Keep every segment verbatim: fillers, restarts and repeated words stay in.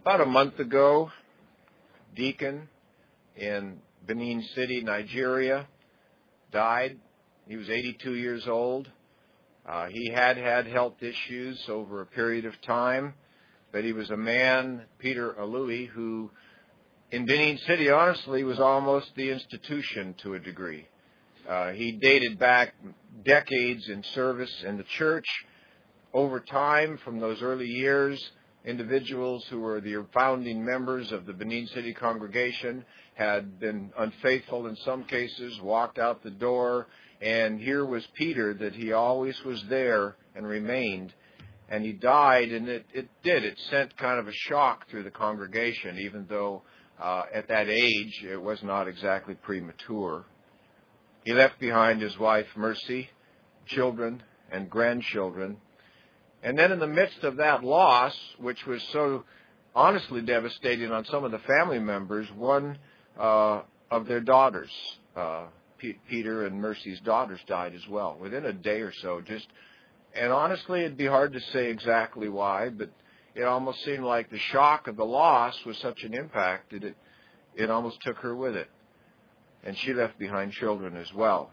About a month ago, deacon in Benin City, Nigeria, died. He was eighty-two years old. Uh, he had had health issues over a period of time, but he was a man, Peter Alui, who in Benin City, honestly, was almost the institution to a degree. Uh, he dated back decades in service in the church. Over time, from those early years, individuals who were the founding members of the Benin City congregation had been unfaithful in some cases, walked out the door, and here was Peter, that he always was there and remained. And he died, and it, it did. It sent kind of a shock through the congregation, even though uh, at that age it was not exactly premature. He left behind his wife, Mercy, children and grandchildren. And then in the midst of that loss, which was so honestly devastating on some of the family members, one uh, of their daughters, uh, P- Peter and Mercy's daughters, died as well within a day or so. Just, and honestly, it'd be hard to say exactly why, but it almost seemed like the shock of the loss was such an impact that it, it almost took her with it. And she left behind children as well.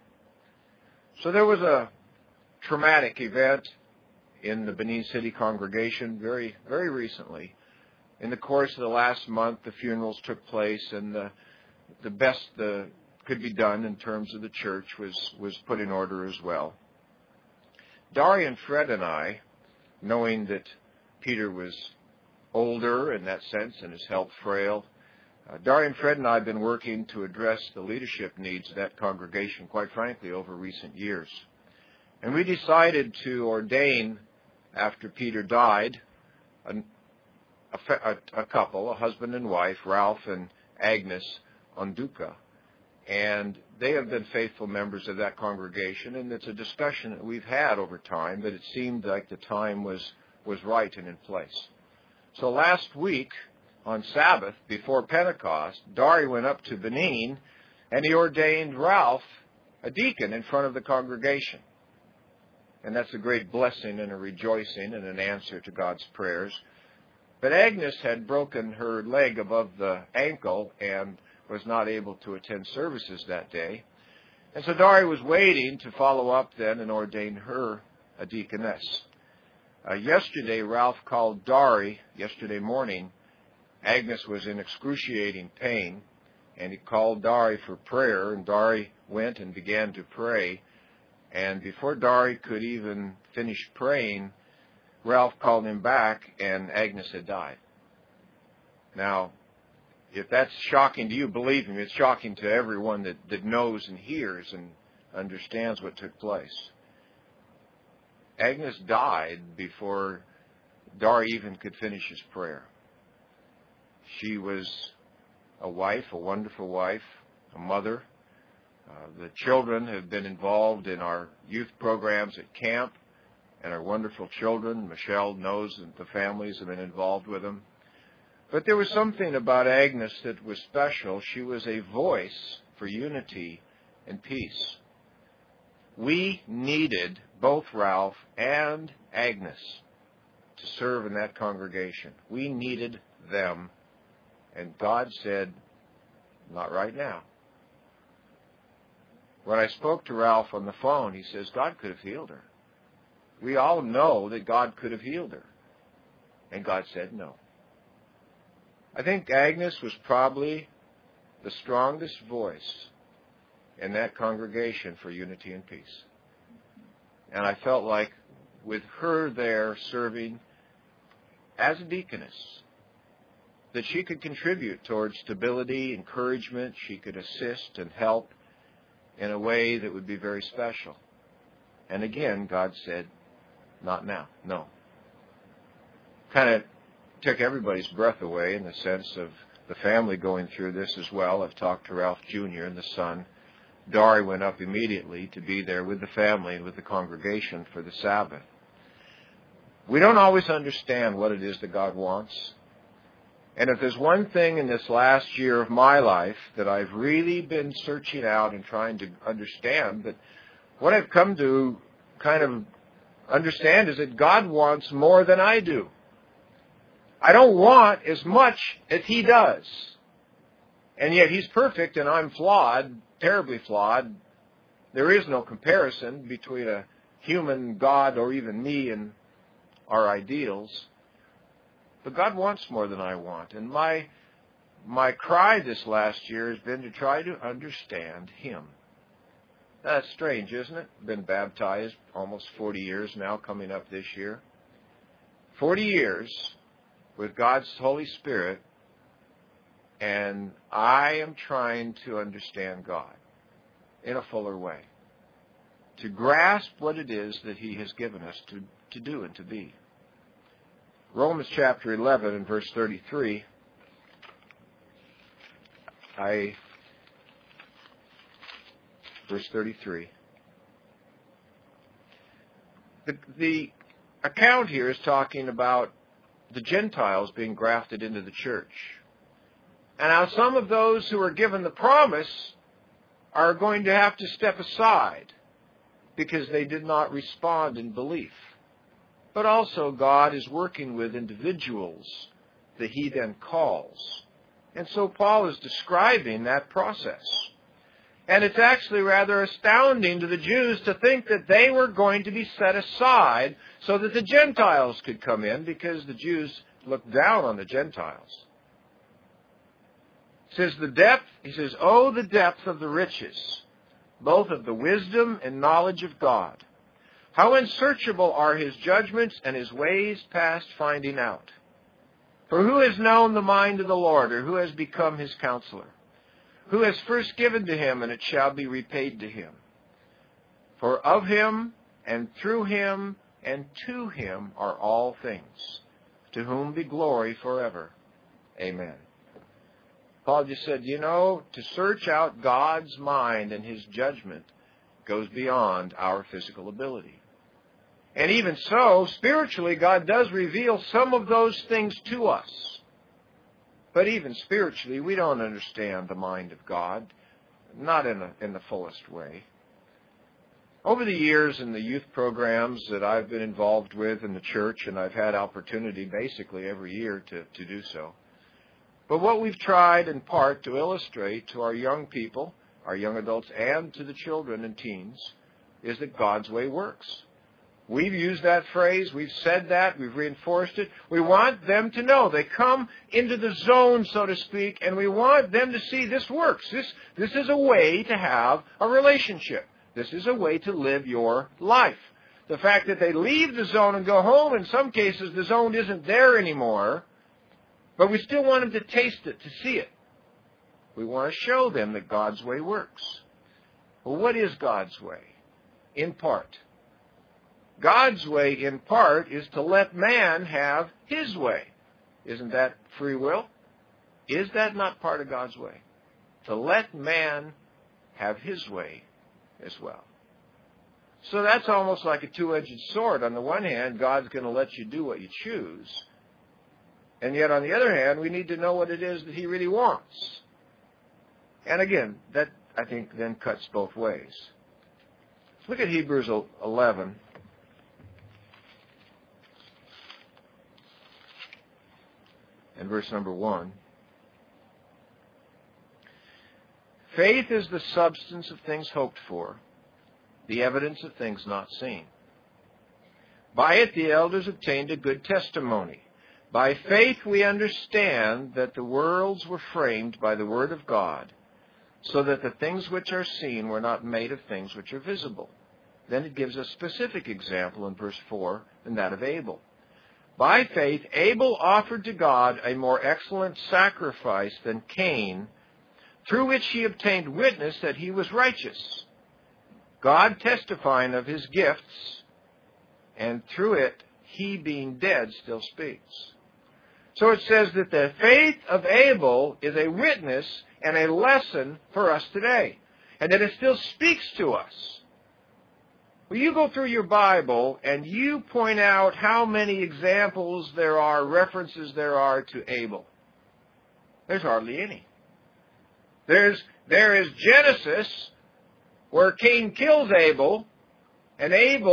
So there was a traumatic event in the Benin City congregation very, very recently. In the course of the last month, the funerals took place, and the, the best that could be done in terms of the church was, was put in order as well. Darian, Fred, and I, knowing that Peter was older in that sense and his health frail, uh, Darian, Fred, and I have been working to address the leadership needs of that congregation, quite frankly, over recent years. And we decided to ordain, after Peter died, a, a, a couple, a husband and wife, Ralph and Agnes Onduka. And they have been faithful members of that congregation, and it's a discussion that we've had over time, but it seemed like the time was, was right and in place. So last week, on Sabbath, before Pentecost, Dari went up to Benin, and he ordained Ralph a deacon in front of the congregation. And that's a great blessing and a rejoicing and an answer to God's prayers. But Agnes had broken her leg above the ankle and was not able to attend services that day. And so Dari was waiting to follow up then and ordain her a deaconess. Uh, yesterday, Ralph called Dari, yesterday morning. Agnes was in excruciating pain, and he called Dari for prayer, and Dari went and began to pray. And before Dari could even finish praying, Ralph called him back, and Agnes had died. Now, if that's shocking to you, believe me, it's shocking to everyone that, that knows and hears and understands what took place. Agnes died before Dari even could finish his prayer. She was a wife, a wonderful wife, a mother. Uh, the children have been involved in our youth programs at camp, and our wonderful children. Michelle knows that the families have been involved with them. But there was something about Agnes that was special. She was a voice for unity and peace. We needed both Ralph and Agnes to serve in that congregation. We needed them. And God said, not right now. When I spoke to Ralph on the phone, he says, God could have healed her. We all know that God could have healed her. And God said no. I think Agnes was probably the strongest voice in that congregation for unity and peace. And I felt like with her there serving as a deaconess, that she could contribute towards stability, encouragement. She could assist and help in a way that would be very special. And again, God said, not now, no. Kind of took everybody's breath away in the sense of the family going through this as well. I've talked to Ralph Junior and the son. Dari went up immediately to be there with the family and with the congregation for the Sabbath. We don't always understand what it is that God wants. And if there's one thing in this last year of my life that I've really been searching out and trying to understand, that what I've come to kind of understand is that God wants more than I do. I don't want as much as he does. And yet he's perfect and I'm flawed, terribly flawed. There is no comparison between a human God or even me and our ideals. But God wants more than I want. And my my cry this last year has been to try to understand him. That's strange, isn't it? Been baptized almost forty years now, coming up this year. forty years with God's Holy Spirit, and I am trying to understand God in a fuller way, to grasp what it is that he has given us to, to do and to be. Romans chapter eleven and verse thirty-three, I, verse thirty-three. The, the account here is talking about the Gentiles being grafted into the church. And now some of those who are given the promise are going to have to step aside because they did not respond in belief. But also God is working with individuals that he then calls. And so Paul is describing that process. And it's actually rather astounding to the Jews to think that they were going to be set aside so that the Gentiles could come in, because the Jews looked down on the Gentiles. It says the depth, he says, oh, the depth of the riches, both of the wisdom and knowledge of God. How unsearchable are his judgments and his ways past finding out. For who has known the mind of the Lord, or who has become his counselor? Who has first given to him, and it shall be repaid to him? For of him, and through him, and to him are all things, to whom be glory forever. Amen. Paul just said, you know, to search out God's mind and his judgment goes beyond our physical ability. And even so, spiritually, God does reveal some of those things to us. But even spiritually, we don't understand the mind of God, not in, a, in the fullest way. Over the years in the youth programs that I've been involved with in the church, and I've had opportunity basically every year to, to do so. But what we've tried in part to illustrate to our young people, our young adults, and to the children and teens, is that God's way works. We've used that phrase. We've said that. We've reinforced it. We want them to know. They come into the zone, so to speak, and we want them to see this works. This, this is a way to have a relationship. This is a way to live your life. The fact that they leave the zone and go home, in some cases the zone isn't there anymore, but we still want them to taste it, to see it. We want to show them that God's way works. Well, what is God's way? In part. God's way, in part, is to let man have his way. Isn't that free will? Is that not part of God's way? To let man have his way as well. So that's almost like a two-edged sword. On the one hand, God's going to let you do what you choose. And yet, on the other hand, we need to know what it is that he really wants. And again, that, I think, then cuts both ways. Let's look at Hebrews eleven. And verse number one. Faith is the substance of things hoped for, the evidence of things not seen. By it the elders obtained a good testimony. By faith we understand that the worlds were framed by the word of God, so that the things which are seen were not made of things which are visible. Then it gives a specific example in verse four than that of Abel. By faith, Abel offered to God a more excellent sacrifice than Cain, through which he obtained witness that he was righteous, God testifying of his gifts, and through it, he being dead still speaks. So it says that the faith of Abel is a witness and a lesson for us today, and that it still speaks to us. Well, you go through your Bible and you point out how many examples there are, references there are to Abel. There's hardly any. There's, there is Genesis, where Cain kills Abel, and Abel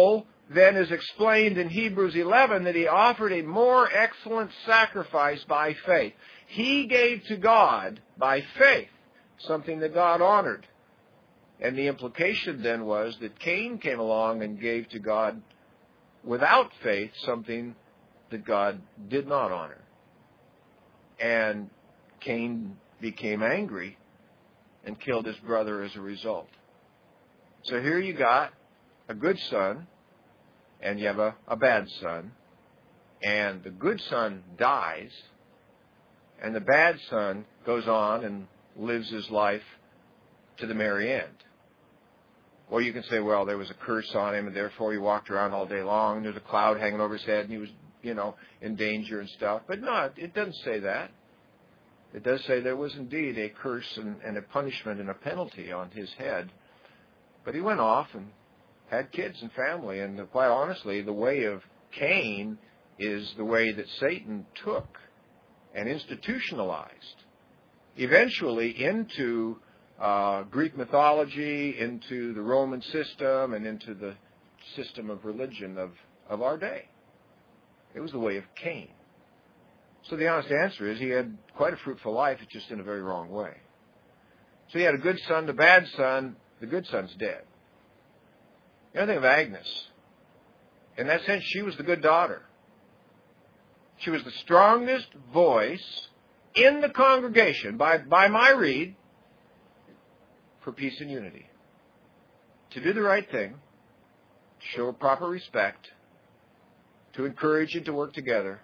then is explained in Hebrews eleven that he offered a more excellent sacrifice by faith. He gave to God by faith something that God honored. And the implication then was that Cain came along and gave to God without faith something that God did not honor. And Cain became angry and killed his brother as a result. So here you got a good son, and you have a, a bad son, and the good son dies, and the bad son goes on and lives his life to the merry end. Or you can say, well, there was a curse on him, and therefore he walked around all day long, and there's a cloud hanging over his head, and he was, you know, in danger and stuff. But no, it doesn't say that. It does say there was indeed a curse and, and a punishment and a penalty on his head. But he went off and had kids and family, and quite honestly, the way of Cain is the way that Satan took and institutionalized, eventually into uh, Greek mythology, into the Roman system, and into the system of religion of, of our day. It was the way of Cain. So the honest answer is he had quite a fruitful life, it's just in a very wrong way. So he had a good son, the bad son, the good son's dead. You know, think of Agnes. In that sense, she was the good daughter. She was the strongest voice in the congregation, by, by my read, for peace and unity. To do the right thing, to show proper respect, to encourage and to work together.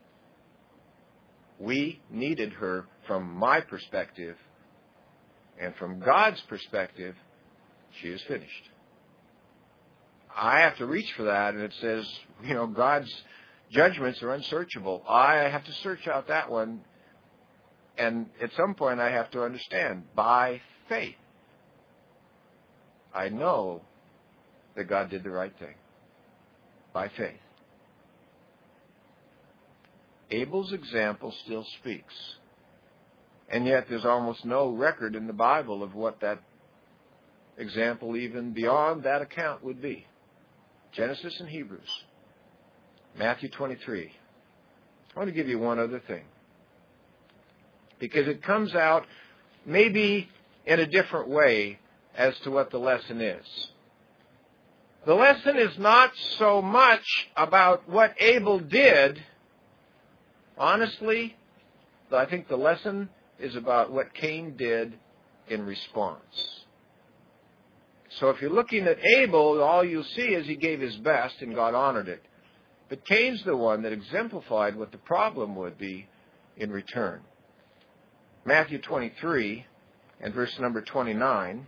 We needed her from my perspective, and from God's perspective, she is finished. I have to reach for that, and it says, you know, God's judgments are unsearchable. I have to search out that one, and at some point I have to understand, by faith, I know that God did the right thing. By faith. Abel's example still speaks. And yet there's almost no record in the Bible of what that example, even beyond that account, would be. Genesis and Hebrews. Matthew twenty-three. I want to give you one other thing. Because it comes out maybe in a different way as to what the lesson is. The lesson is not so much about what Abel did. Honestly, I think the lesson is about what Cain did in response. So if you're looking at Abel, all you'll see is he gave his best and God honored it. But Cain's the one that exemplified what the problem would be in return. Matthew twenty-three and verse number twenty-nine.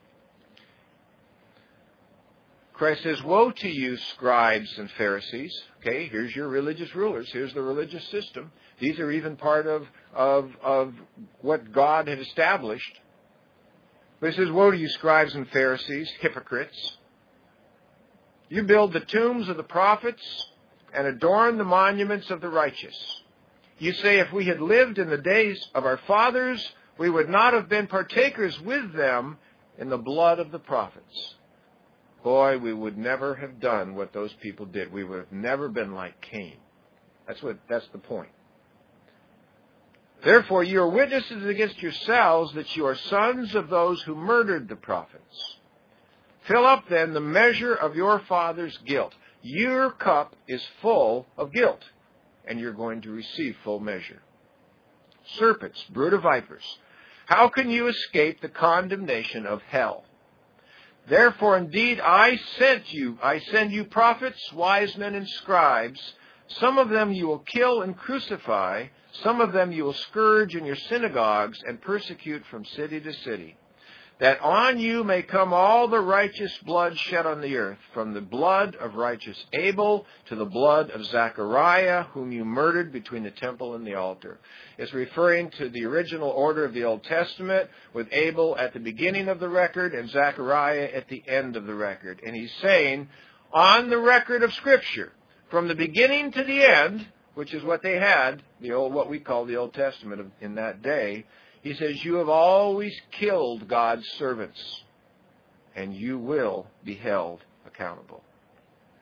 Christ says, "Woe to you, scribes and Pharisees." Okay, here's your religious rulers. Here's the religious system. These are even part of, of, of what God had established. But he says, "Woe to you, scribes and Pharisees, hypocrites. You build the tombs of the prophets and adorn the monuments of the righteous. You say, if we had lived in the days of our fathers, we would not have been partakers with them in the blood of the prophets." Boy, we would never have done what those people did. We would have never been like Cain. That's what. That's the point. "Therefore, you are witnesses against yourselves that you are sons of those who murdered the prophets. Fill up then the measure of your father's guilt. Your cup is full of guilt, and you're going to receive full measure. Serpents, brood of vipers, how can you escape the condemnation of hell? Therefore, indeed, I sent you, I send you prophets, wise men, and scribes. Some of them you will kill and crucify. Some of them you will scourge in your synagogues and persecute from city to city. That on you may come all the righteous blood shed on the earth, from the blood of righteous Abel to the blood of Zechariah, whom you murdered between the temple and the altar." It's referring to the original order of the Old Testament, with Abel at the beginning of the record and Zechariah at the end of the record. And he's saying, on the record of Scripture, from the beginning to the end, which is what they had, the old, what we call the Old Testament in that day, he says, you have always killed God's servants, and you will be held accountable.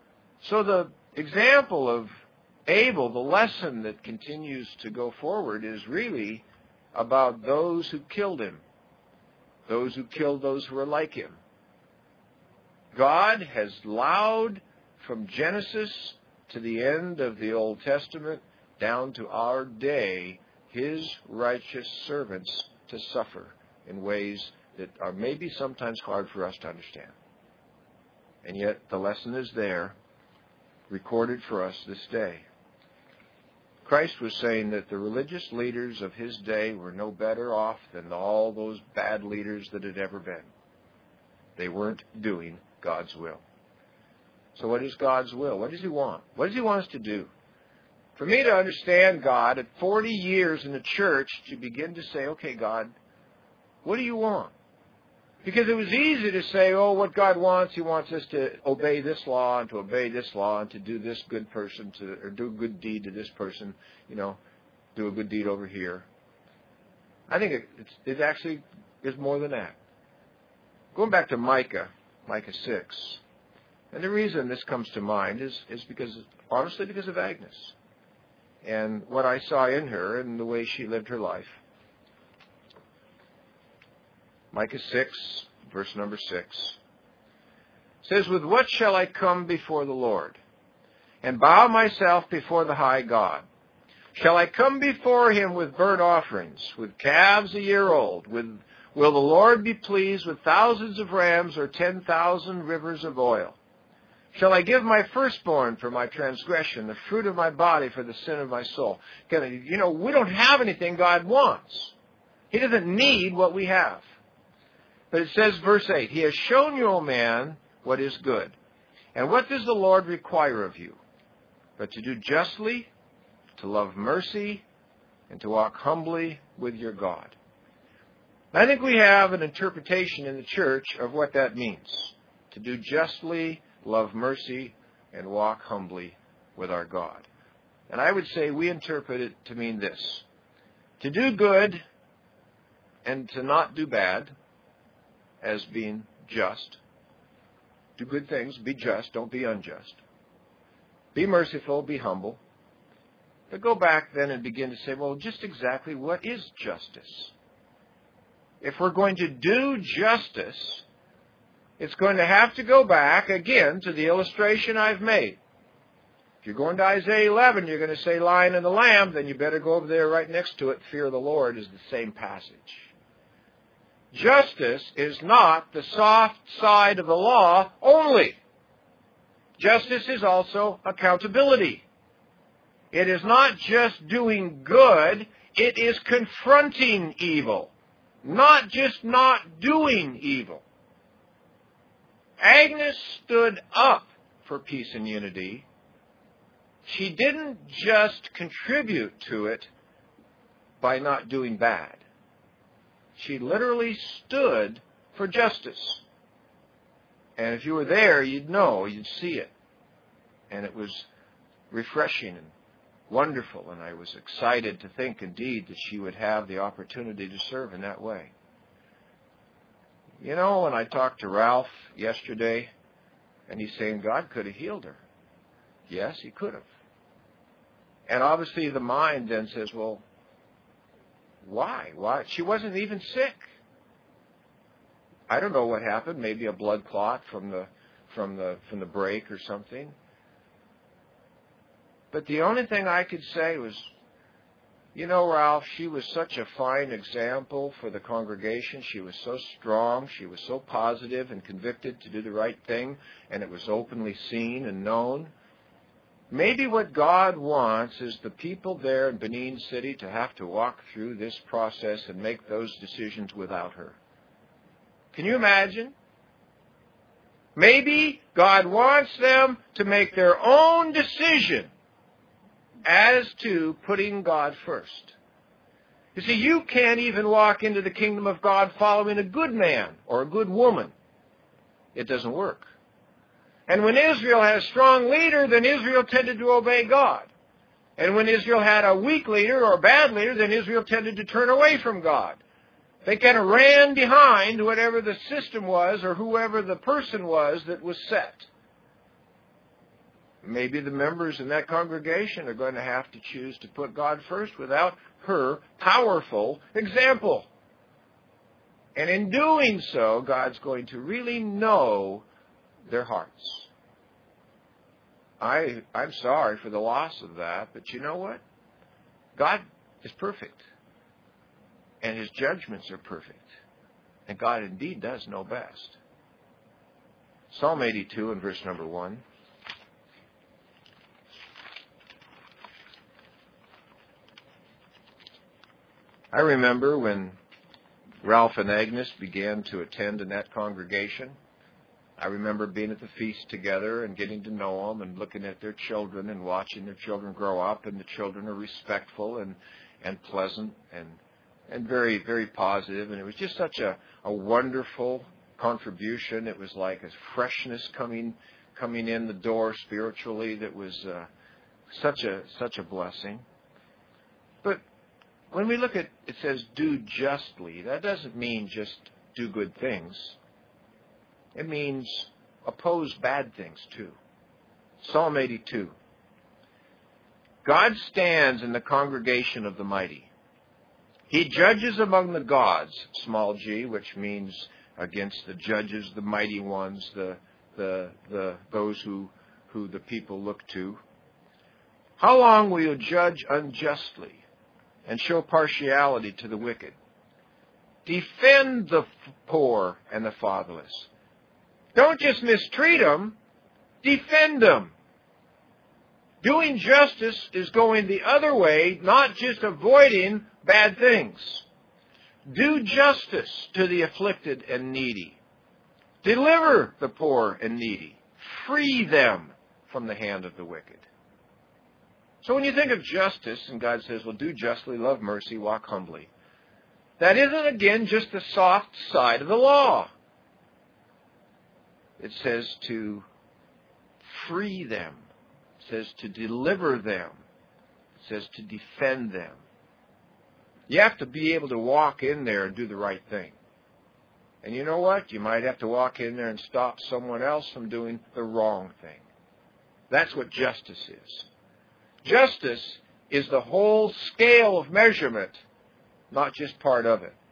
So the example of Abel, the lesson that continues to go forward, is really about those who killed him, those who killed those who were like him. God has allowed from Genesis to the end of the Old Testament down to our day His righteous servants to suffer in ways that are maybe sometimes hard for us to understand. And yet the lesson is there, recorded for us this day. Christ was saying that the religious leaders of His day were no better off than all those bad leaders that had ever been. They weren't doing God's will. So what is God's will? What does He want? What does He want us to do? For me to understand God at forty years in the church, to begin to say, okay, God, what do you want? Because it was easy to say, oh, what God wants, He wants us to obey this law and to obey this law and to do this good person to, or do a good deed to this person, you know, do a good deed over here. I think it, it's, it actually is more than that. Going back to Micah, Micah six, and the reason this comes to mind is, is because, honestly, because of Agnes and what I saw in her and the way she lived her life. Micah six, verse number six, says, with what shall I come before the Lord, and bow myself before the high God? Shall I come before Him with burnt offerings, with calves a year old? With, will the Lord be pleased with thousands of rams or ten thousand rivers of oil? Shall I give my firstborn for my transgression, the fruit of my body for the sin of my soul? You know, we don't have anything God wants. He doesn't need what we have. But it says, verse eight, He has shown you, O man, what is good. And what does the Lord require of you? But to do justly, to love mercy, and to walk humbly with your God. I think we have an interpretation in the church of what that means. To do justly, love mercy, and walk humbly with our God. And I would say we interpret it to mean this. To do good and to not do bad, as being just. Do good things, be just, don't be unjust. Be merciful, be humble. But go back then and begin to say, well, just exactly what is justice? If we're going to do justice, it's going to have to go back again to the illustration I've made. If you're going to Isaiah eleven, you're going to say lion and the lamb, then you better go over there right next to it. Fear of the Lord is the same passage. Justice is not the soft side of the law only. Justice is also accountability. It is not just doing good, it is confronting evil, not just not doing evil. Agnes stood up for peace and unity. She didn't just contribute to it by not doing bad. She literally stood for justice. And if you were there, you'd know, you'd see it. And it was refreshing and wonderful. And I was excited to think, indeed, that she would have the opportunity to serve in that way. You know, when I talked to Ralph yesterday, and he's saying God could have healed her. Yes, He could have. And obviously the mind then says, well, why? Why? She wasn't even sick. I don't know what happened. Maybe a blood clot from the from the from the break or something. But the only thing I could say was, you know, Ralph, she was such a fine example for the congregation. She was so strong. She was so positive and convicted to do the right thing, and it was openly seen and known. Maybe what God wants is the people there in Benin City to have to walk through this process and make those decisions without her. Can you imagine? Maybe God wants them to make their own decision as to putting God first. You see, you can't even walk into the kingdom of God following a good man or a good woman. It doesn't work. And when Israel had a strong leader, then Israel tended to obey God. And when Israel had a weak leader or a bad leader, then Israel tended to turn away from God. They kind of ran behind whatever the system was or whoever the person was that was set. maybe the members in that congregation are going to have to choose to put God first without her powerful example. And in doing so, God's going to really know their hearts. I, I'm sorry for the loss of that, but you know what? God is perfect. And His judgments are perfect. And God indeed does know best. Psalm eighty-two and verse number one. I remember when Ralph and Agnes began to attend in that congregation. I remember being at the feast together and getting to know them and looking at their children and watching their children grow up, and the children are respectful and, and pleasant and and very, very positive. And it was just such a, a wonderful contribution. It was like a freshness coming coming in the door spiritually that was uh, such a such a blessing. But when we look at, it says do justly, that doesn't mean just do good things. It means oppose bad things too. Psalm eighty-two. God stands in the congregation of the mighty. He judges among the gods, small g, which means against the judges, the mighty ones, the the the those who who the people look to. How long will you judge unjustly and show partiality to the wicked? Defend the poor and the fatherless. Don't just mistreat them, defend them. Doing justice is going the other way, not just avoiding bad things. Do justice to the afflicted and needy. Deliver the poor and needy. Free them from the hand of the wicked. So when you think of justice, and God says, well, do justly, love mercy, walk humbly, that isn't, again, just the soft side of the law. It says to free them. It says to deliver them. It says to defend them. You have to be able to walk in there and do the right thing. And you know what? You might have to walk in there and stop someone else from doing the wrong thing. That's what justice is. Justice is the whole scale of measurement, not just part of it.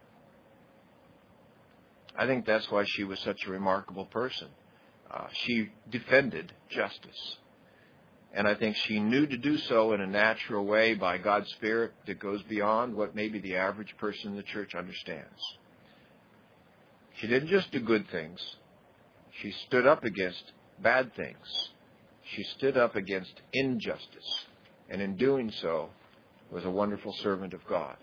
I think that's why she was such a remarkable person. Uh, she defended justice. And I think she knew to do so in a natural way by God's Spirit that goes beyond what maybe the average person in the church understands. She didn't just do good things. She stood up against bad things. She stood up against injustice. And in doing so, was a wonderful servant of God.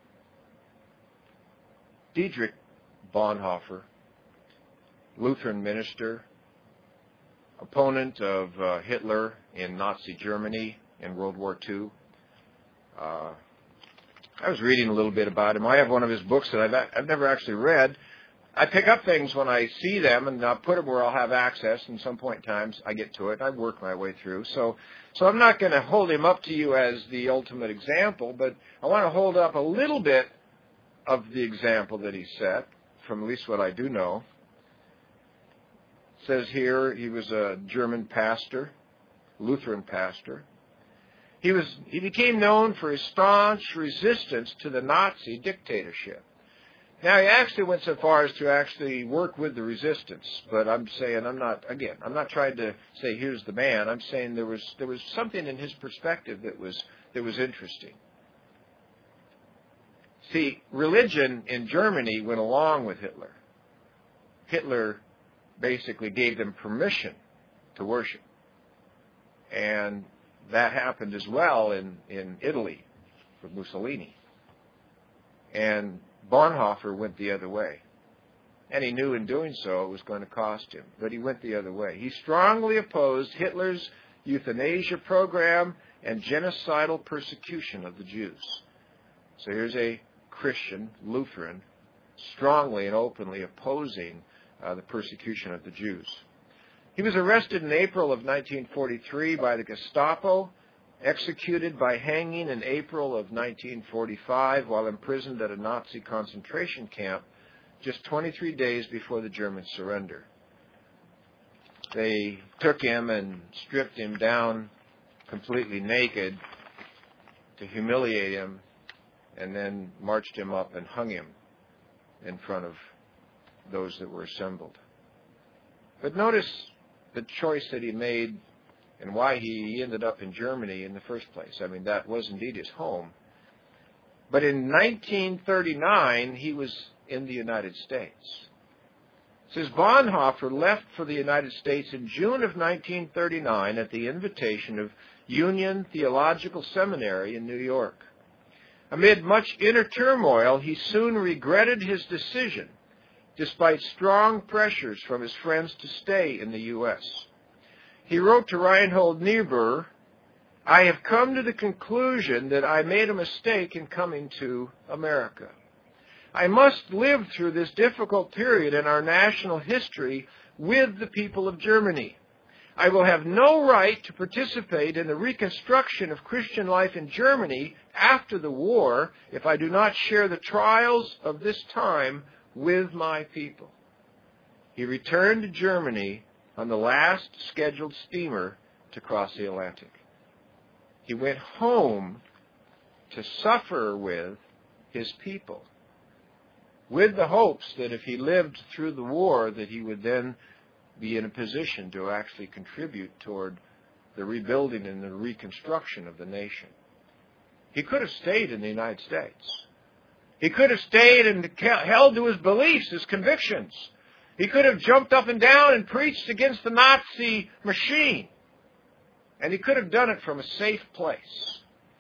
Dietrich Bonhoeffer, Lutheran minister, opponent of uh, Hitler in Nazi Germany in World War Two. Uh, I was reading a little bit about him. I have one of his books that I've, I've never actually read. I pick up things when I see them, and I'll put them where I'll have access, and some point in times I get to it. I work my way through. So so I'm not going to hold him up to you as the ultimate example, but I want to hold up a little bit of the example that he set, from at least what I do know. It says here he was a German pastor, Lutheran pastor. He was he became known for his staunch resistance to the Nazi dictatorship. Now, he actually went so far as to actually work with the resistance, but I'm saying, I'm not, again, I'm not trying to say here's the man. I'm saying there was there was something in his perspective that was that was interesting. See, religion in Germany went along with Hitler. Hitler basically gave them permission to worship. And that happened as well in, in Italy with Mussolini. And Bonhoeffer went the other way. And he knew in doing so it was going to cost him. But he went the other way. He strongly opposed Hitler's euthanasia program and genocidal persecution of the Jews. So here's a Christian, Lutheran, strongly and openly opposing uh, the persecution of the Jews. He was arrested in April of nineteen forty-three by the Gestapo, executed by hanging in April of nineteen forty-five while imprisoned at a Nazi concentration camp just twenty-three days before the German surrender. they took him and stripped him down completely naked to humiliate him, and then marched him up and hung him in front of those that were assembled. But notice the choice that he made and why he ended up in Germany in the first place. I mean, that was indeed his home. But in nineteen thirty-nine, he was in the United States. It says Bonhoeffer left for the United States in June of nineteen thirty-nine at the invitation of Union Theological Seminary in New York. Amid much inner turmoil, he soon regretted his decision, despite strong pressures from his friends to stay in the U S He wrote to Reinhold Niebuhr, "I have come to the conclusion that I made a mistake in coming to America. I must live through this difficult period in our national history with the people of Germany. I will have no right to participate in the reconstruction of Christian life in Germany after the war if I do not share the trials of this time with my people." He returned to Germany on the last scheduled steamer to cross the Atlantic. He went home to suffer with his people, with the hopes that if he lived through the war, that he would then be in a position to actually contribute toward the rebuilding and the reconstruction of the nation. He could have stayed in the United States. He could have stayed and held to his beliefs, his convictions. He could have jumped up and down and preached against the Nazi machine. And he could have done it from a safe place.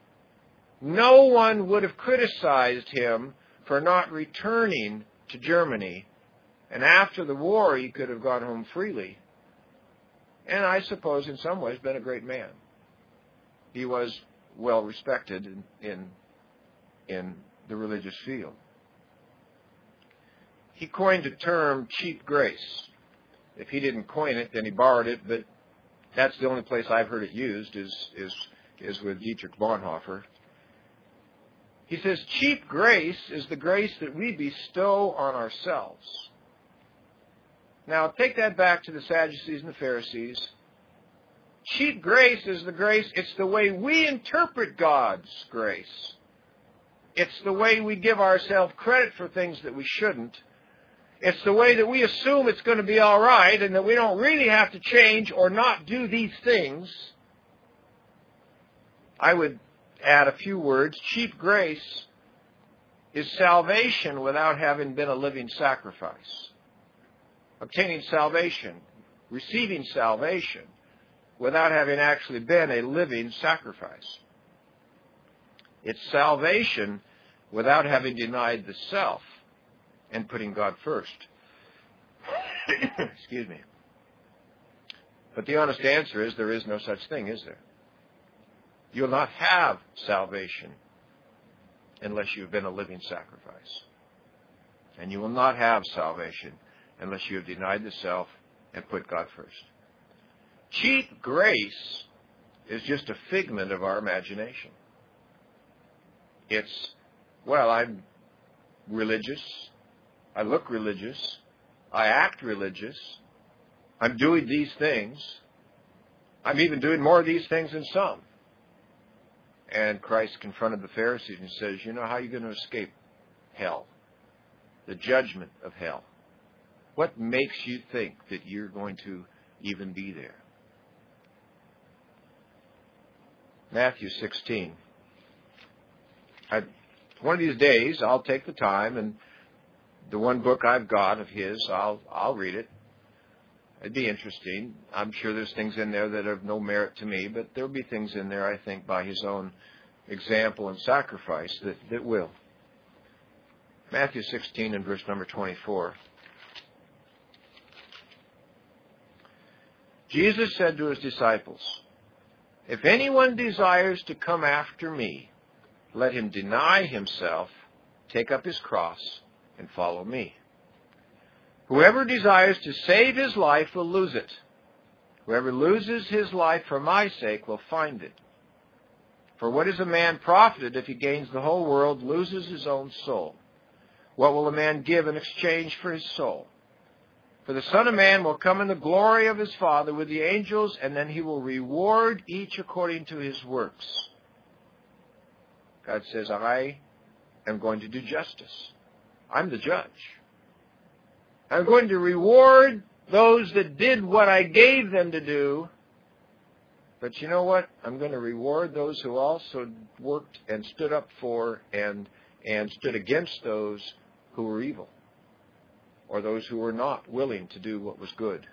No one would have criticized him for not returning to Germany. And after the war, he could have gone home freely. And I suppose in some ways been a great man. He was well respected in, in, in the religious field. He coined the term cheap grace. If he didn't coin it, then he borrowed it, but that's the only place I've heard it used is, is, is with Dietrich Bonhoeffer. He says, cheap grace is the grace that we bestow on ourselves. Now, take that back to the Sadducees and the Pharisees. Cheap grace is the grace, it's the way we interpret God's grace. It's the way we give ourselves credit for things that we shouldn't. It's the way that we assume it's going to be all right and that we don't really have to change or not do these things. I would add a few words. Cheap grace is salvation without having been a living sacrifice. Obtaining salvation, receiving salvation, without having actually been a living sacrifice. It's salvation without having denied the self and putting God first. Excuse me. But the honest answer is there is no such thing, is there? You'll not have salvation unless you've been a living sacrifice. And you will not have salvation unless you have denied the self and put God first. Cheap grace is just a figment of our imagination. It's, well, I'm religious. I look religious. I act religious. I'm doing these things. I'm even doing more of these things than some. And Christ confronted the Pharisees and says, you know how you're going to escape hell? The judgment of hell. What makes you think that you're going to even be there? Matthew sixteen. I, one of these days, I'll take the time, and the one book I've got of his, I'll I'll read it. It'd be interesting. I'm sure there's things in there that have no merit to me, but there'll be things in there, I think, by his own example and sacrifice that, that will. Matthew sixteen and verse number twenty-four. Jesus said to his disciples, if anyone desires to come after me, let him deny himself, take up his cross, and follow me. Whoever desires to save his life will lose it. Whoever loses his life for my sake will find it. For what is a man profited if he gains the whole world, loses his own soul? What will a man give in exchange for his soul? For the Son of Man will come in the glory of his Father with the angels, and then he will reward each according to his works. God says, I am going to do justice. I'm the judge. I'm going to reward those that did what I gave them to do. But you know what? I'm going to reward those who also worked and stood up for and and stood against those who were evil, or those who were not willing to do what was good.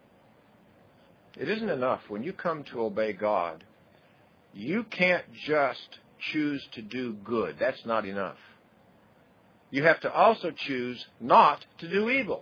It isn't enough. When you come to obey God, you can't just choose to do good. That's not enough. You have to also choose not to do evil.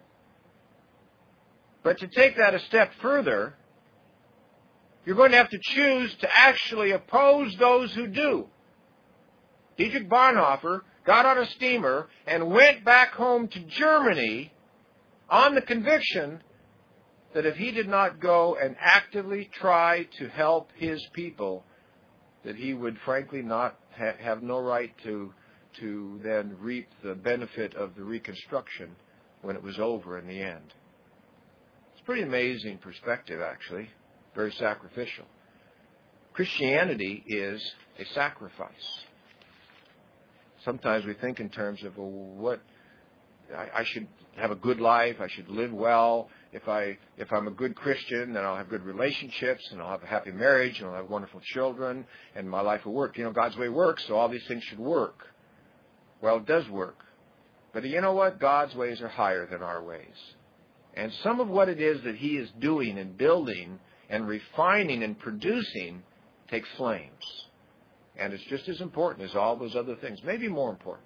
But to take that a step further, you're going to have to choose to actually oppose those who do. Dietrich Bonhoeffer got on a steamer and went back home to Germany on the conviction that if he did not go and actively try to help his people, that he would frankly not ha- have no right to, to then reap the benefit of the Reconstruction when it was over in the end. It's a pretty amazing perspective, actually. Very sacrificial. Christianity is a sacrifice. Sometimes we think in terms of, well, what I, I should have a good life, I should live well. If I if I'm a good Christian, then I'll have good relationships, and I'll have a happy marriage, and I'll have wonderful children, and my life will work. You know, God's way works, so all these things should work. Well, it does work. But you know what? God's ways are higher than our ways. And some of what it is that he is doing and building and refining and producing takes flames. And it's just as important as all those other things, maybe more important.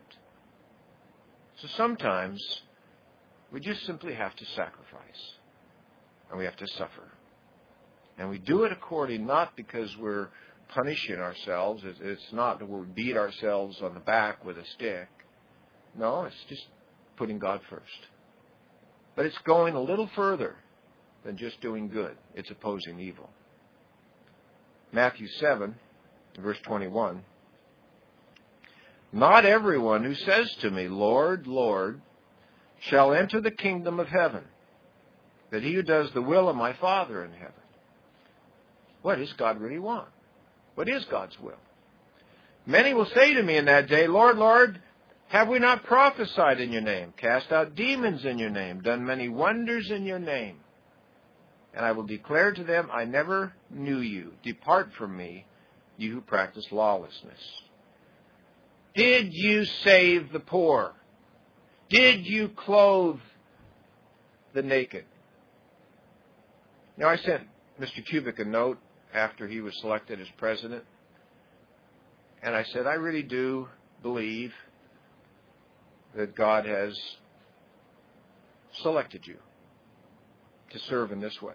So sometimes we just simply have to sacrifice. And we have to suffer. And we do it according, not because we're punishing ourselves. It's not that we beat ourselves on the back with a stick. No, it's just putting God first. But it's going a little further than just doing good. It's opposing evil. Matthew seven, verse twenty-one. Not everyone who says to me, Lord, Lord, shall enter the kingdom of heaven, but he who does the will of my Father in heaven. What does God really want? What is God's will? Many will say to me in that day, Lord, Lord, have we not prophesied in your name, cast out demons in your name, done many wonders in your name? And I will declare to them, I never knew you. Depart from me, you who practice lawlessness. Did you save the poor? Did you clothe the naked? Now, I sent Mister Kubik a note after he was selected as president. And I said, I really do believe that God has selected you to serve in this way.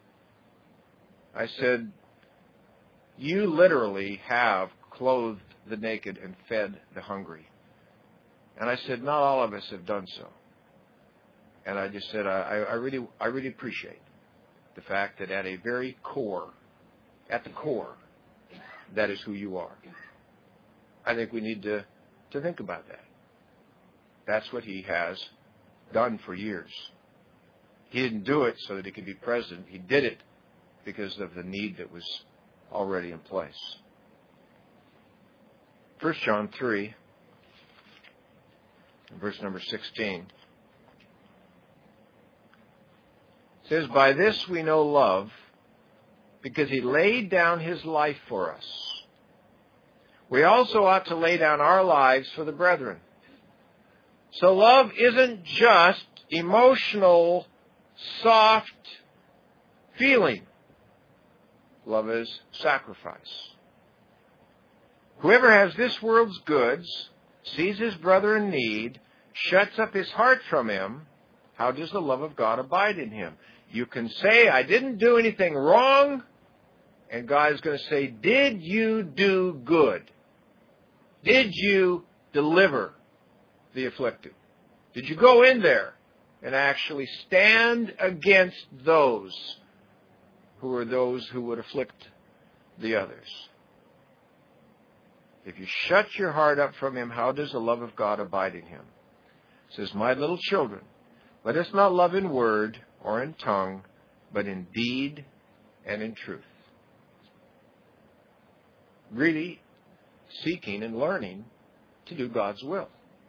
I said, you literally have clothed the naked and fed the hungry. And I said, not all of us have done so. And I just said, I, I really I really appreciate the fact that at a very core, at the core, that is who you are. I think we need to, to think about that. That's what he has done for years. He didn't do it so that he could be president. He did it because of the need that was already in place. First John three, verse number sixteen. Says, by this we know love, because he laid down his life for us. We also ought to lay down our lives for the brethren. So love isn't just emotional, soft feeling. Love is sacrifice. Whoever has this world's goods, sees his brother in need, shuts up his heart from him, how does the love of God abide in him? You can say, I didn't do anything wrong, and God is going to say, did you do good? Did you deliver the afflicted? Did you go in there and actually stand against those who are those who would afflict the others? If you shut your heart up from him, how does the love of God abide in him? It says, my little children, let us not love in word or in tongue, but in deed and in truth. Really seeking and learning to do God's will.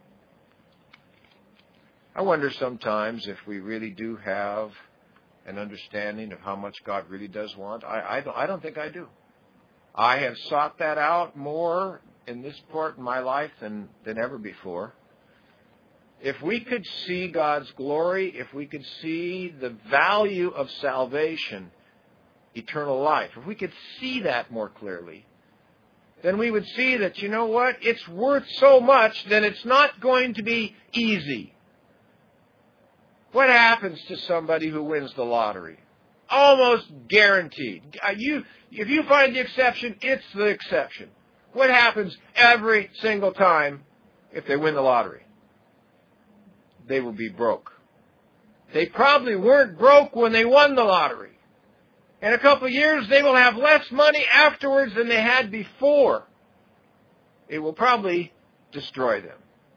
I wonder sometimes if we really do have an understanding of how much God really does want. I, I, don't, I don't think I do. I have sought that out more in this part in my life than, than ever before. If we could see God's glory, if we could see the value of salvation, eternal life, if we could see that more clearly, then we would see that, you know what, it's worth so much that it's not going to be easy. What happens to somebody who wins the lottery? Almost guaranteed. You, if you find the exception, it's the exception. What happens every single time if they win the lottery? They will be broke. They probably weren't broke when they won the lottery. In a couple of years, they will have less money afterwards than they had before. It will probably destroy them.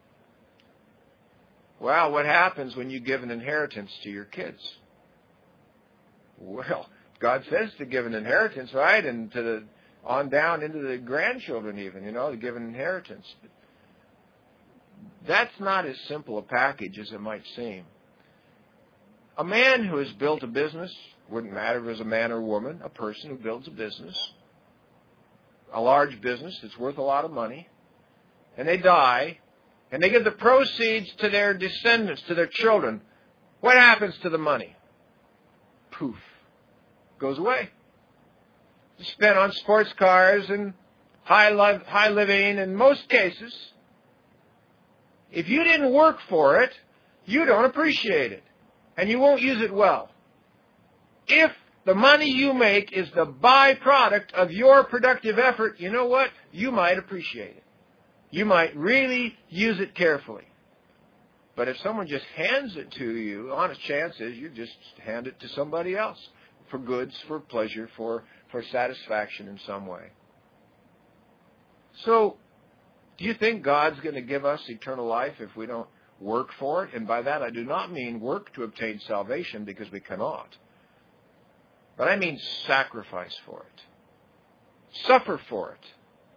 Well, what happens when you give an inheritance to your kids? Well, God says to give an inheritance, right? And to the, on down into the grandchildren even, you know, to give an inheritance. That's not as simple a package as it might seem. A man who has built a business, wouldn't matter if it was a man or a woman, a person who builds a business, a large business that's worth a lot of money, and they die, and they give the proceeds to their descendants, to their children. What happens to the money? Poof. Goes away. It's spent on sports cars and high, li- high living in most cases. If you didn't work for it, you don't appreciate it. And you won't use it well. If the money you make is the byproduct of your productive effort, you know what? You might appreciate it. You might really use it carefully. But if someone just hands it to you, the honest chance is you just hand it to somebody else for goods, for pleasure, for, for satisfaction in some way. So, do you think God's going to give us eternal life if we don't work for it? And by that I do not mean work to obtain salvation, because we cannot. But I mean sacrifice for it. Suffer for it.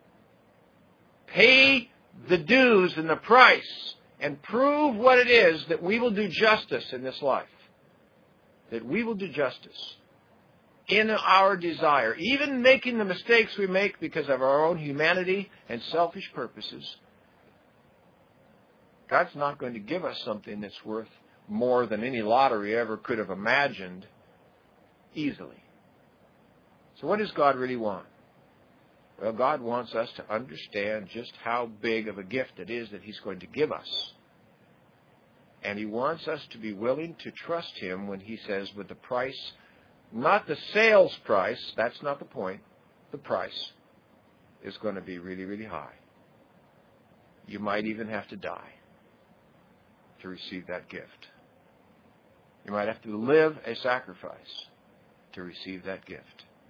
Pay the dues and the price and prove what it is that we will do justice in this life. That we will do justice in our desire. Even making the mistakes we make because of our own humanity and selfish purposes. God's not going to give us something that's worth more than any lottery ever could have imagined easily. So what does God really want? Well, God wants us to understand just how big of a gift it is that He's going to give us. And He wants us to be willing to trust Him when He says with the price, not the sales price, that's not the point, the price is going to be really, really high. You might even have to die to receive that gift. You might have to live a sacrifice to receive that gift.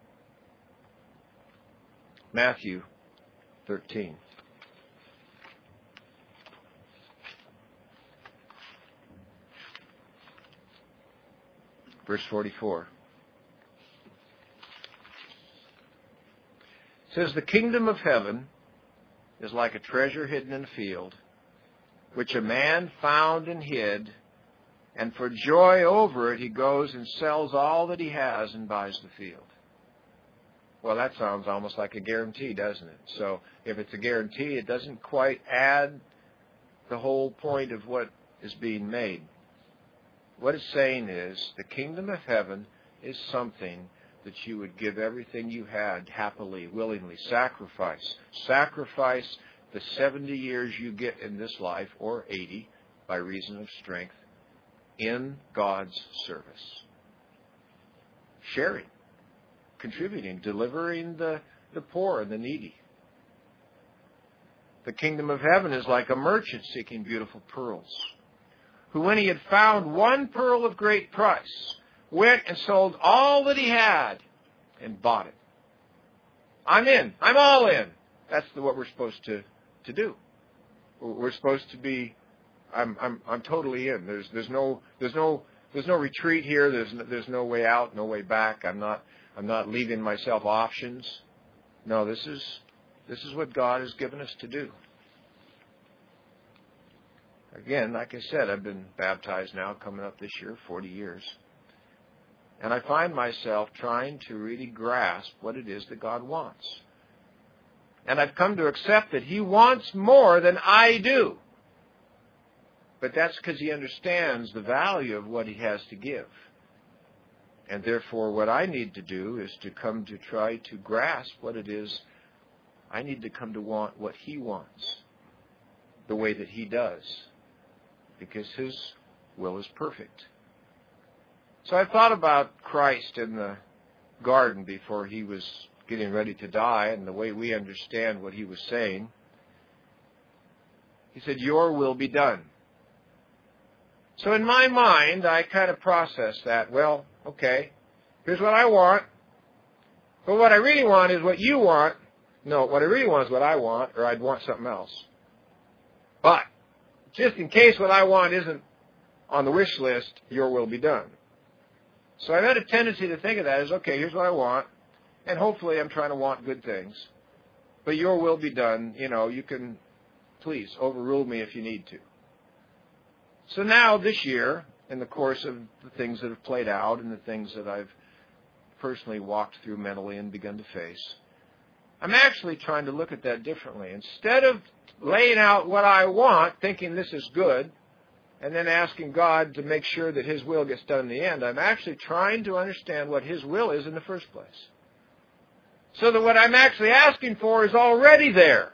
Matthew thirteen. Verse forty-four. It says, the kingdom of heaven is like a treasure hidden in a field, which a man found and hid, and for joy over it he goes and sells all that he has and buys the field. Well, that sounds almost like a guarantee, doesn't it? So if it's a guarantee, it doesn't quite add the whole point of what is being made. What it's saying is the kingdom of heaven is something that you would give everything you had happily, willingly, sacrifice. Sacrifice the seventy years you get in this life, or eighty, by reason of strength, in God's service. Sharing. Contributing, delivering the, the poor and the needy. The kingdom of heaven is like a merchant seeking beautiful pearls, who when he had found one pearl of great price, went and sold all that he had and bought it. I'm in. I'm all in. That's the, what we're supposed to, to do. We're supposed to be, I'm, I'm, I'm totally in. There's, there's no, there's no there's no retreat here. There's no, there's no way out, no way back. I'm not I'm not leaving myself options. No, this is this is what God has given us to do. Again, like I said, I've been baptized now, coming up this year, forty years. And I find myself trying to really grasp what it is that God wants. And I've come to accept that He wants more than I do. But that's because He understands the value of what He has to give. And therefore, what I need to do is to come to try to grasp what it is. I need to come to want what He wants, the way that He does, because His will is perfect. So I thought about Christ in the garden before He was getting ready to die, and the way we understand what He was saying. He said, "Your will be done." So in my mind, I kind of processed that. Well, okay, here's what I want. But what I really want is what you want. No, what I really want is what I want, or I'd want something else. But just in case what I want isn't on the wish list, your will be done. So I've had a tendency to think of that as, okay, here's what I want, and hopefully I'm trying to want good things. But your will be done. You know, you can, please, overrule me if you need to. So now, this year, in the course of the things that have played out and the things that I've personally walked through mentally and begun to face, I'm actually trying to look at that differently. Instead of laying out what I want, thinking this is good, and then asking God to make sure that His will gets done in the end, I'm actually trying to understand what His will is in the first place. So that what I'm actually asking for is already there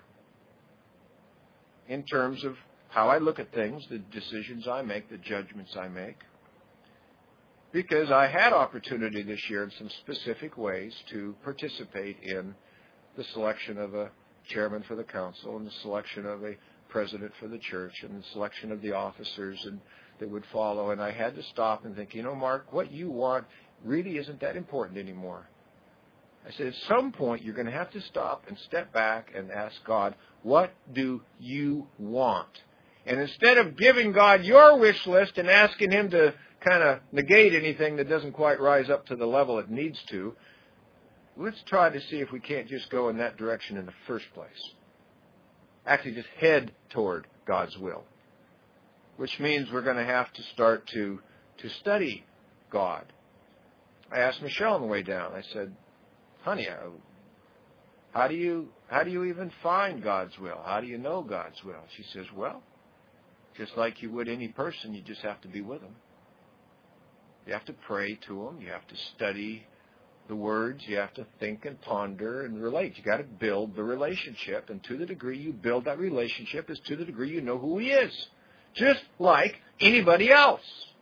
in terms of how I look at things, the decisions I make, the judgments I make. Because I had opportunity this year in some specific ways to participate in the selection of a chairman for the council and the selection of a president for the church and the selection of the officers and that would follow. And I had to stop and think, you know, Mark, what you want really isn't that important anymore. I said, at some point you're going to have to stop and step back and ask God, what do you want? And instead of giving God your wish list and asking Him to kind of negate anything that doesn't quite rise up to the level it needs to, let's try to see if we can't just go in that direction in the first place. Actually just head toward God's will. Which means we're going to have to start to, to study God. I asked Michelle on the way down, I said, honey, how do you how do you even find God's will? How do you know God's will? She says, well, just like you would any person, you just have to be with Him. You have to pray to Him. You have to study the words. You have to think and ponder and relate. You got to build the relationship. And to the degree you build that relationship is to the degree you know who He is. Just like anybody else.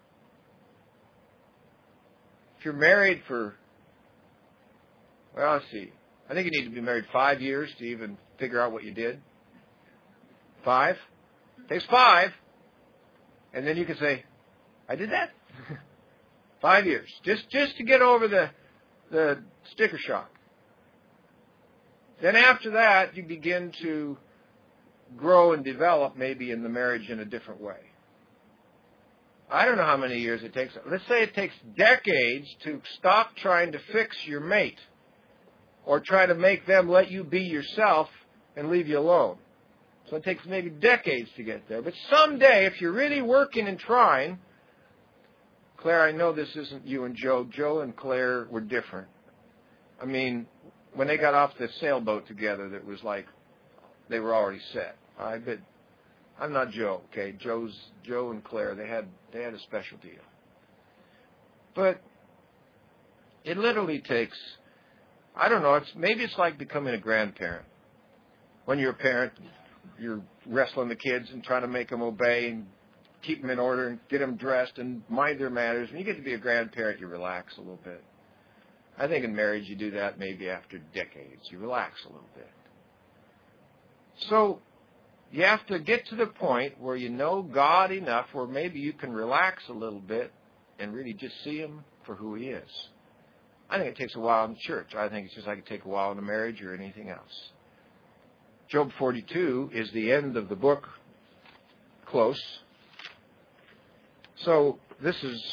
If you're married for, well, let's see. I think you need to be married five years to even figure out what you did. Five? It takes five. And then you can say, I did that? Five years. Just just to get over the the sticker shock. Then after that, you begin to grow and develop maybe in the marriage in a different way. I don't know how many years it takes. Let's say it takes decades to stop trying to fix your mate or try to make them let you be yourself and leave you alone. So it takes maybe decades to get there. But someday, if you're really working and trying, Claire, I know this isn't you and Joe. Joe and Claire were different. I mean, when they got off the sailboat together, that was like they were already set. I bet I'm not Joe, okay? Joe's Joe and Claire, they had they had a special deal. But it literally takes, I don't know, it's maybe it's like becoming a grandparent. When you're a parent, you're wrestling the kids and trying to make them obey and keep them in order and get them dressed and mind their manners. When you get to be a grandparent, you relax a little bit. I think in marriage you do that maybe after decades. You relax a little bit. So you have to get to the point where you know God enough where maybe you can relax a little bit and really just see Him for who He is. I think it takes a while in the church. I think it's just like it takes a while in a marriage or anything else. Job forty-two is the end of the book, close. So this is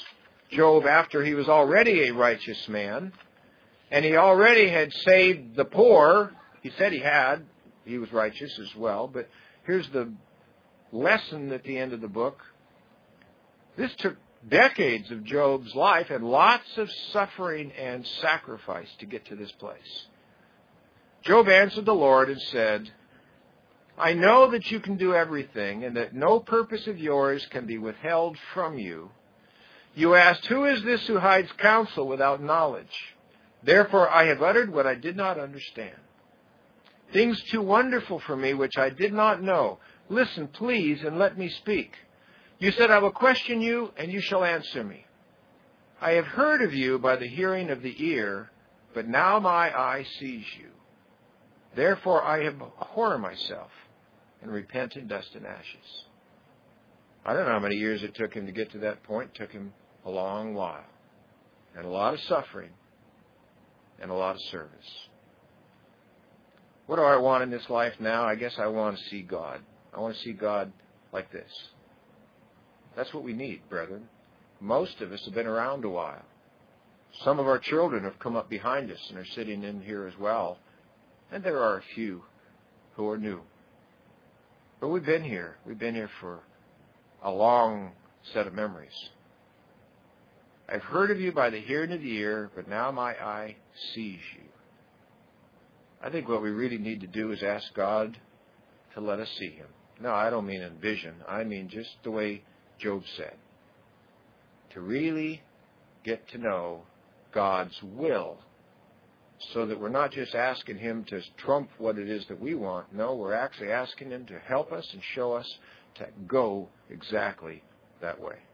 Job after he was already a righteous man, and he already had saved the poor. He said he had. He was righteous as well. But here's the lesson at the end of the book. This took decades of Job's life and lots of suffering and sacrifice to get to this place. Job answered the Lord and said, I know that you can do everything and that no purpose of yours can be withheld from you. You asked, who is this who hides counsel without knowledge? Therefore I have uttered what I did not understand. Things too wonderful for me which I did not know. Listen, please, and let me speak. You said, I will question you, and you shall answer me. I have heard of you by the hearing of the ear, but now my eye sees you. Therefore I abhor myself and repent in dust and ashes. I don't know how many years it took him to get to that point. It took him a long while, and a lot of suffering, and a lot of service. What do I want in this life now? I guess I want to see God. I want to see God like this. That's what we need, brethren. Most of us have been around a while. Some of our children have come up behind us and are sitting in here as well. And there are a few who are new. But we've been here. We've been here for a long set of memories. I've heard of you by the hearing of the ear, but now my eye sees you. I think what we really need to do is ask God to let us see him. No, I don't mean in vision. I mean just the way Job said. To really get to know God's will, so that we're not just asking him to trump what it is that we want. No, we're actually asking him to help us and show us to go exactly that way.